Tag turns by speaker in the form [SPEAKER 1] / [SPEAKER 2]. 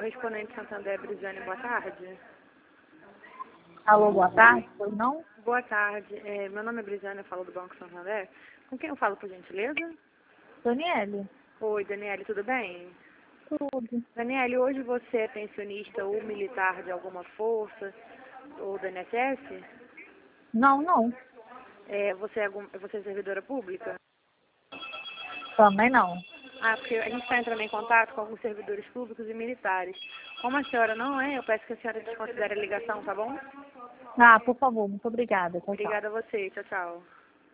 [SPEAKER 1] Correspondente Santander, Brisiane, boa tarde.
[SPEAKER 2] Alô, boa tarde, pois não?
[SPEAKER 1] Boa tarde. Meu nome é Brisiane, eu falo do Banco Santander. Com quem eu falo, por gentileza?
[SPEAKER 2] Daniele,
[SPEAKER 1] Oi, Daniele, tudo bem?
[SPEAKER 2] tudo.
[SPEAKER 1] Daniele, hoje você é pensionista ou militar de alguma força ou da INSS?
[SPEAKER 2] Não,
[SPEAKER 1] Você é servidora pública?
[SPEAKER 2] também não.
[SPEAKER 1] Ah, porque a gente está entrando em contato com alguns servidores públicos e militares. Como a senhora não é, eu peço que a senhora desconsidere a ligação, tá bom?
[SPEAKER 2] Ah, por favor, muito obrigada. Tchau, tchau.
[SPEAKER 1] Obrigada a você. Tchau, tchau.